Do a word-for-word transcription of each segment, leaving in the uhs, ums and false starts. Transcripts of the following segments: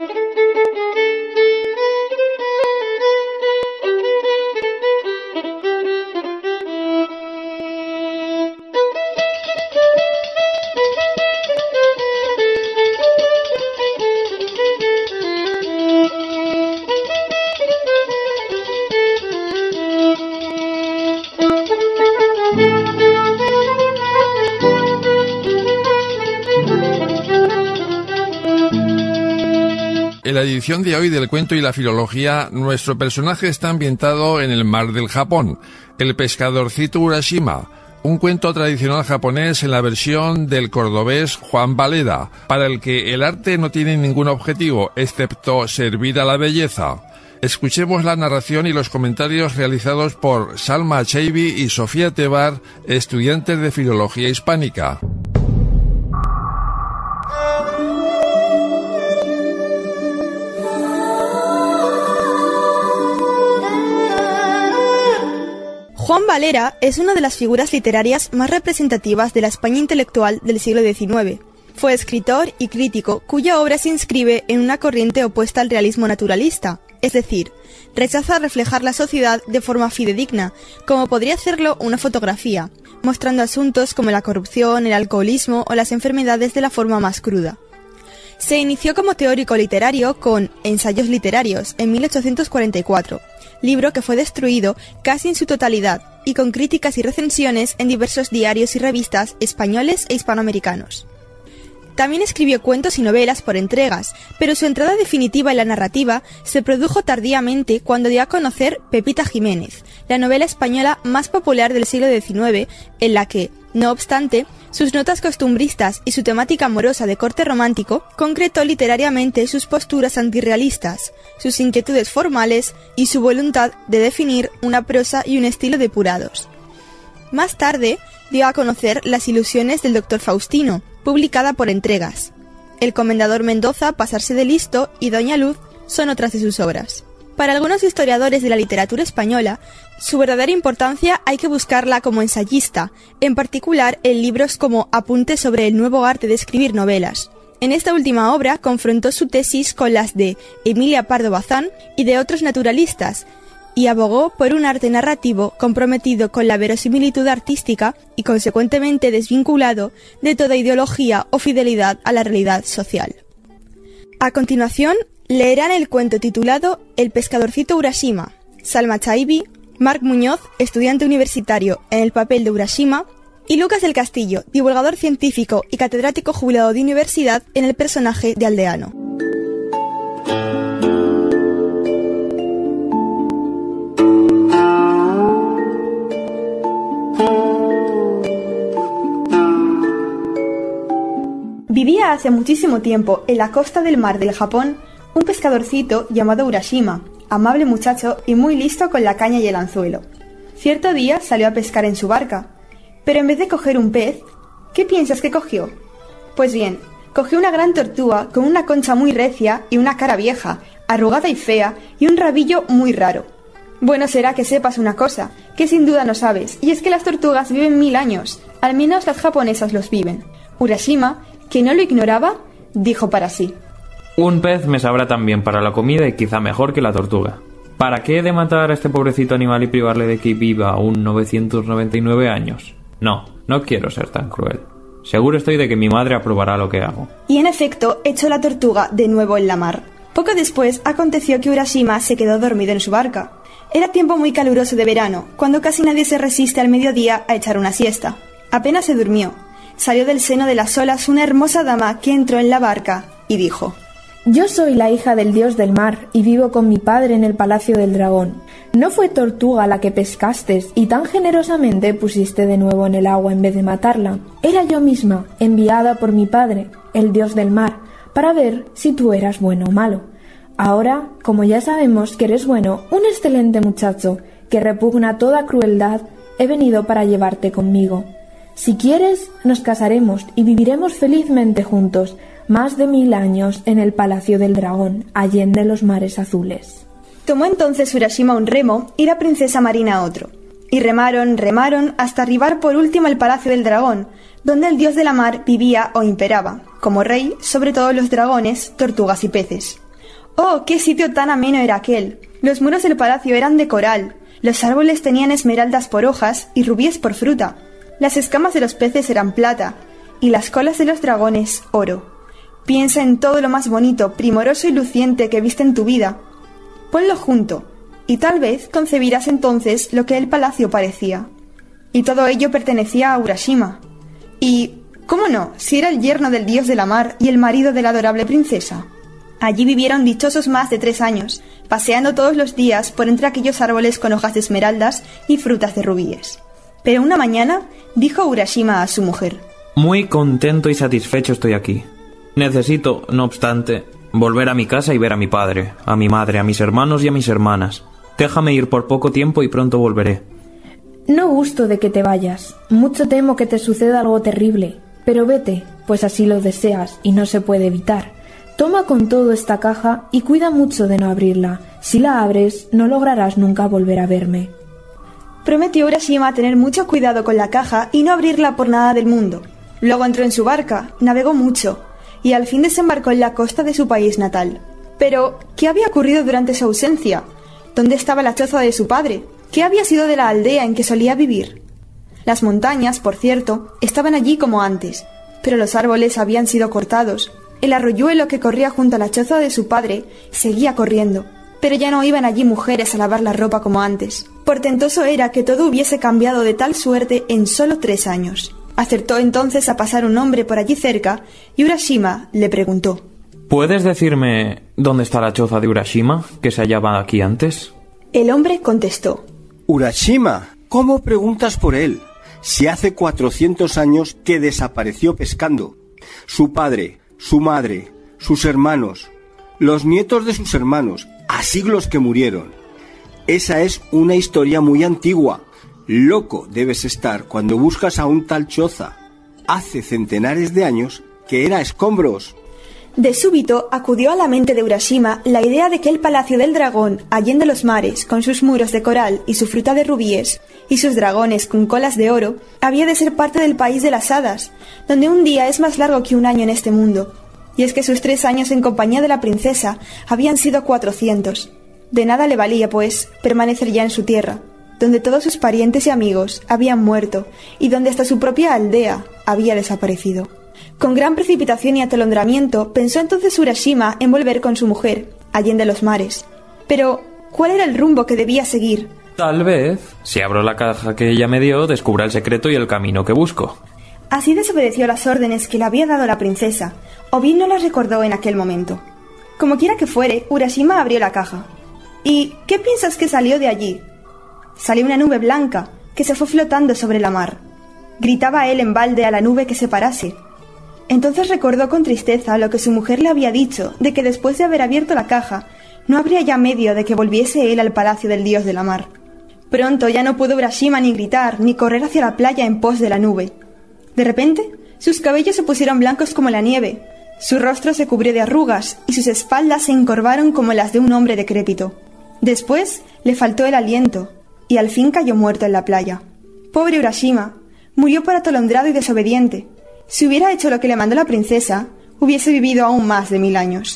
En la edición de hoy del Cuento y la Filología, nuestro personaje está ambientado en el mar del Japón, el pescadorcito Urashima, un cuento tradicional japonés en la versión del cordobés Juan Valera, para el que el arte no tiene ningún objetivo, excepto servir a la belleza. Escuchemos la narración y los comentarios realizados por Salma Cheibi y Sofía Tebar, estudiantes de Filología Hispánica. Juan Valera es una de las figuras literarias más representativas de la España intelectual del siglo diecinueve. Fue escritor y crítico cuya obra se inscribe en una corriente opuesta al realismo naturalista, es decir, rechaza reflejar la sociedad de forma fidedigna, como podría hacerlo una fotografía, mostrando asuntos como la corrupción, el alcoholismo o las enfermedades de la forma más cruda. Se inició como teórico literario con Ensayos literarios en mil ochocientos cuarenta y cuatro, libro que fue destruido casi en su totalidad y con críticas y recensiones en diversos diarios y revistas españoles e hispanoamericanos. También escribió cuentos y novelas por entregas, pero su entrada definitiva en la narrativa se produjo tardíamente cuando dio a conocer Pepita Jiménez, la novela española más popular del siglo diecinueve, en la que, no obstante, sus notas costumbristas y su temática amorosa de corte romántico concretó literariamente sus posturas antirrealistas, sus inquietudes formales y su voluntad de definir una prosa y un estilo depurados. Más tarde, dio a conocer Las ilusiones del doctor Faustino, publicada por entregas. El comendador Mendoza, Pasarse de listo y Doña Luz son otras de sus obras. Para algunos historiadores de la literatura española, su verdadera importancia hay que buscarla como ensayista, en particular en libros como Apuntes sobre el nuevo arte de escribir novelas. En esta última obra confrontó su tesis con las de Emilia Pardo Bazán y de otros naturalistas, y abogó por un arte narrativo comprometido con la verosimilitud artística y consecuentemente desvinculado de toda ideología o fidelidad a la realidad social. A continuación, leerán el cuento titulado El pescadorcito Urashima, Salma Chaibi, Marc Muñoz, estudiante universitario en el papel de Urashima, y Lucas del Castillo, divulgador científico y catedrático jubilado de universidad en el personaje de Aldeano. Vivía hace muchísimo tiempo en la costa del mar del Japón un pescadorcito llamado Urashima, amable muchacho y muy listo con la caña y el anzuelo. Cierto día salió a pescar en su barca, pero en vez de coger un pez, ¿qué piensas que cogió? Pues bien, cogió una gran tortuga con una concha muy recia y una cara vieja, arrugada y fea y un rabillo muy raro. Bueno será que sepas una cosa, que sin duda no sabes, y es que las tortugas viven mil años, al menos las japonesas los viven. Urashima, que no lo ignoraba, dijo para sí: un pez me sabrá tan bien para la comida y quizá mejor que la tortuga. ¿Para qué he de matar a este pobrecito animal y privarle de que viva aún novecientos noventa y nueve años? No, no quiero ser tan cruel. Seguro estoy de que mi madre aprobará lo que hago. Y en efecto, echó la tortuga de nuevo en la mar. Poco después aconteció que Urashima se quedó dormido en su barca. Era tiempo muy caluroso de verano, cuando casi nadie se resiste al mediodía a echar una siesta. Apenas se durmió. Salió del seno de las olas una hermosa dama que entró en la barca y dijo: yo soy la hija del dios del mar y vivo con mi padre en el palacio del dragón. ¿No fue tortuga la que pescaste y tan generosamente pusiste de nuevo en el agua en vez de matarla? Era yo misma, enviada por mi padre, el dios del mar, para ver si tú eras bueno o malo. Ahora, como ya sabemos que eres bueno, un excelente muchacho, que repugna toda crueldad, he venido para llevarte conmigo. Si quieres, nos casaremos y viviremos felizmente juntos, más de mil años en el palacio del dragón, allende los mares azules. Tomó entonces Urashima un remo y la princesa marina otro, y remaron, remaron, hasta arribar por último al palacio del dragón, donde el dios de la mar vivía o imperaba, como rey sobre todos los dragones, tortugas y peces. ¡Oh, qué sitio tan ameno era aquel! Los muros del palacio eran de coral, los árboles tenían esmeraldas por hojas y rubíes por fruta, las escamas de los peces eran plata, y las colas de los dragones oro. Piensa en todo lo más bonito, primoroso y luciente que viste en tu vida. Ponlo junto, y tal vez concebirás entonces lo que el palacio parecía. Y todo ello pertenecía a Urashima. Y, ¿cómo no?, si era el yerno del dios de la mar y el marido de la adorable princesa. Allí vivieron dichosos más de tres años, paseando todos los días por entre aquellos árboles con hojas de esmeraldas y frutas de rubíes. Pero una mañana dijo Urashima a su mujer: Muy contento y satisfecho estoy aquí. Necesito, no obstante, volver a mi casa y ver a mi padre, a mi madre, a mis hermanos y a mis hermanas. Déjame ir por poco tiempo y pronto volveré. No gusto de que te vayas. Mucho temo que te suceda algo terrible. Pero vete, pues así lo deseas y no se puede evitar. Toma con todo esta caja y cuida mucho de no abrirla. Si la abres, no lograrás nunca volver a verme. Prometió Urashima tener mucho cuidado con la caja y no abrirla por nada del mundo. Luego entró en su barca, navegó mucho, y al fin desembarcó en la costa de su país natal. Pero, ¿qué había ocurrido durante su ausencia? ¿Dónde estaba la choza de su padre? ¿Qué había sido de la aldea en que solía vivir? Las montañas, por cierto, estaban allí como antes, pero los árboles habían sido cortados. El arroyuelo que corría junto a la choza de su padre seguía corriendo, pero ya no iban allí mujeres a lavar la ropa como antes. Portentoso era que todo hubiese cambiado de tal suerte en solo tres años. Acertó entonces a pasar un hombre por allí cerca y Urashima le preguntó: ¿Puedes decirme dónde está la choza de Urashima, que se hallaba aquí antes? El hombre contestó: Urashima, ¿cómo preguntas por él? Si hace cuatrocientos años que desapareció pescando. Su padre, su madre, sus hermanos, los nietos de sus hermanos, a siglos que murieron. Esa es una historia muy antigua. Loco debes estar cuando buscas a un tal choza. Hace centenares de años que era escombros. De súbito acudió a la mente de Urashima la idea de que el palacio del dragón, allende los mares, con sus muros de coral y su fruta de rubíes, y sus dragones con colas de oro, había de ser parte del país de las hadas, donde un día es más largo que un año en este mundo. Y es que sus tres años en compañía de la princesa habían sido cuatrocientos. De nada le valía, pues, permanecer ya en su tierra, donde todos sus parientes y amigos habían muerto, y donde hasta su propia aldea había desaparecido. Con gran precipitación y atolondramiento pensó entonces Urashima en volver con su mujer, allende los mares. Pero, ¿cuál era el rumbo que debía seguir? Tal vez, si abro la caja que ella me dio, descubra el secreto y el camino que busco. Así desobedeció las órdenes que le había dado la princesa, o bien no las recordó en aquel momento. Como quiera que fuere, Urashima abrió la caja. ¿Y qué piensas que salió de allí? Salió una nube blanca, que se fue flotando sobre la mar. Gritaba él en balde a la nube que se parase. Entonces recordó con tristeza lo que su mujer le había dicho, de que después de haber abierto la caja, no habría ya medio de que volviese él al palacio del dios de la mar. Pronto ya no pudo Urashima ni gritar, ni correr hacia la playa en pos de la nube. De repente, sus cabellos se pusieron blancos como la nieve, su rostro se cubrió de arrugas, y sus espaldas se encorvaron como las de un hombre decrépito. Después, le faltó el aliento, y al fin cayó muerto en la playa. Pobre Urashima, murió por atolondrado y desobediente. Si hubiera hecho lo que le mandó la princesa, hubiese vivido aún más de mil años.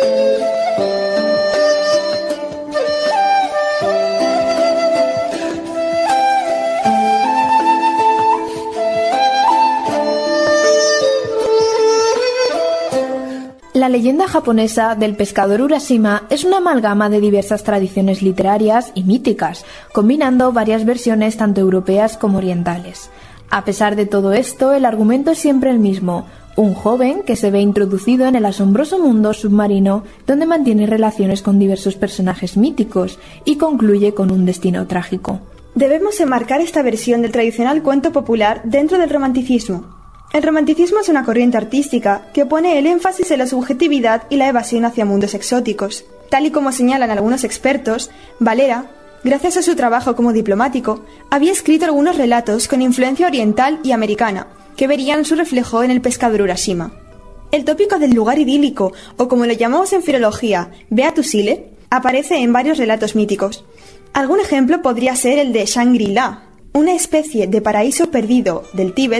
La leyenda japonesa del pescador Urashima es una amalgama de diversas tradiciones literarias y míticas, combinando varias versiones tanto europeas como orientales. A pesar de todo esto, el argumento es siempre el mismo: un joven que se ve introducido en el asombroso mundo submarino donde mantiene relaciones con diversos personajes míticos y concluye con un destino trágico. Debemos enmarcar esta versión del tradicional cuento popular dentro del romanticismo. El romanticismo es una corriente artística que pone el énfasis en la subjetividad y la evasión hacia mundos exóticos. Tal y como señalan algunos expertos, Valera, gracias a su trabajo como diplomático, había escrito algunos relatos con influencia oriental y americana, que verían su reflejo en el pescador Urashima. El tópico del lugar idílico, o como lo llamamos en filología, Beatus Ile, aparece en varios relatos míticos. Algún ejemplo podría ser el de Shangri-La, una especie de paraíso perdido del Tíbet,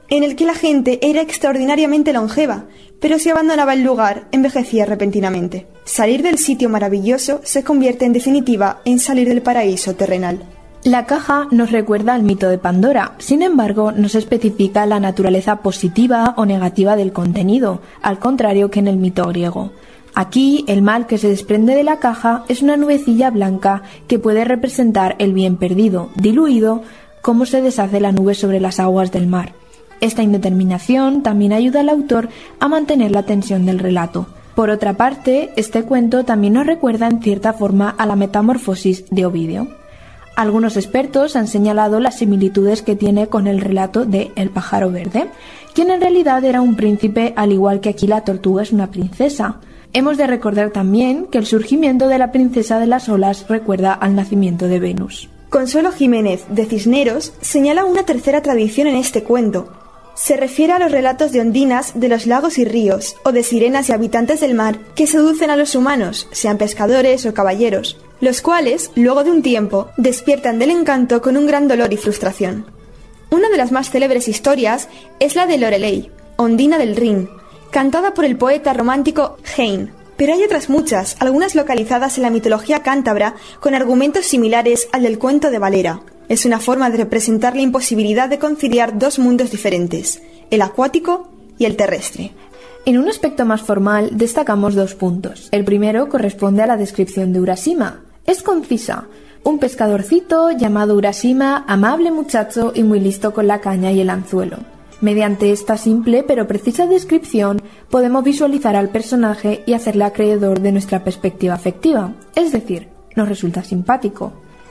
en el que la gente era extraordinariamente longeva, pero si abandonaba el lugar, envejecía repentinamente. Salir del sitio maravilloso se convierte en definitiva en salir del paraíso terrenal. La caja nos recuerda al mito de Pandora, sin embargo, no se especifica la naturaleza positiva o negativa del contenido, al contrario que en el mito griego. Aquí, el mal que se desprende de la caja es una nubecilla blanca que puede representar el bien perdido, diluido, como se deshace la nube sobre las aguas del mar. Esta indeterminación también ayuda al autor a mantener la tensión del relato. Por otra parte, este cuento también nos recuerda en cierta forma a la metamorfosis de Ovidio. Algunos expertos han señalado las similitudes que tiene con el relato de El pájaro verde, quien en realidad era un príncipe al igual que aquí la tortuga es una princesa. Hemos de recordar también que el surgimiento de la princesa de las olas recuerda al nacimiento de Venus. Consuelo Jiménez de Cisneros señala una tercera tradición en este cuento. Se refiere a los relatos de ondinas de los lagos y ríos, o de sirenas y habitantes del mar que seducen a los humanos, sean pescadores o caballeros, los cuales, luego de un tiempo, despiertan del encanto con un gran dolor y frustración. Una de las más célebres historias es la de Lorelei, Ondina del Rin, cantada por el poeta romántico Heine. Pero hay otras muchas, algunas localizadas en la mitología cántabra, con argumentos similares al del cuento de Valera. Es una forma de representar la imposibilidad de conciliar dos mundos diferentes, el acuático y el terrestre. En un aspecto más formal destacamos dos puntos. El primero corresponde a la descripción de Urashima. Es concisa. Un pescadorcito llamado Urashima, amable muchacho y muy listo con la caña y el anzuelo. Mediante esta simple pero precisa descripción podemos visualizar al personaje y hacerle acreedor de nuestra perspectiva afectiva, es decir, nos resulta simpático.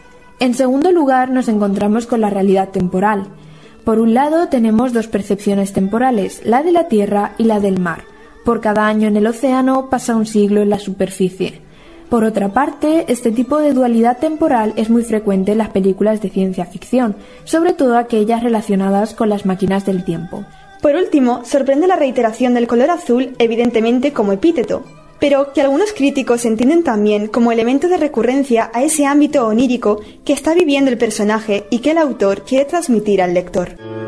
En segundo lugar nos encontramos con la realidad temporal. Por un lado tenemos dos percepciones temporales, la de la tierra y la del mar. Por cada año en el océano pasa un siglo en la superficie. Por otra parte, este tipo de dualidad temporal es muy frecuente en las películas de ciencia ficción, sobre todo aquellas relacionadas con las máquinas del tiempo. Por último, sorprende la reiteración del color azul, evidentemente como epíteto, pero que algunos críticos entienden también como elemento de recurrencia a ese ámbito onírico que está viviendo el personaje y que el autor quiere transmitir al lector.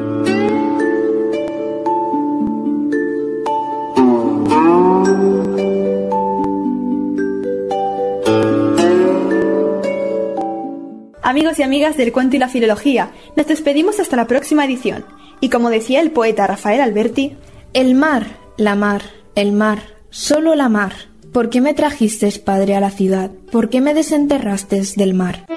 Amigos y amigas del cuento y la filología, nos despedimos hasta la próxima edición. Y como decía el poeta Rafael Alberti, el mar, la mar, el mar, solo la mar. ¿Por qué me trajistes, padre, a la ciudad? ¿Por qué me desenterrastes del mar?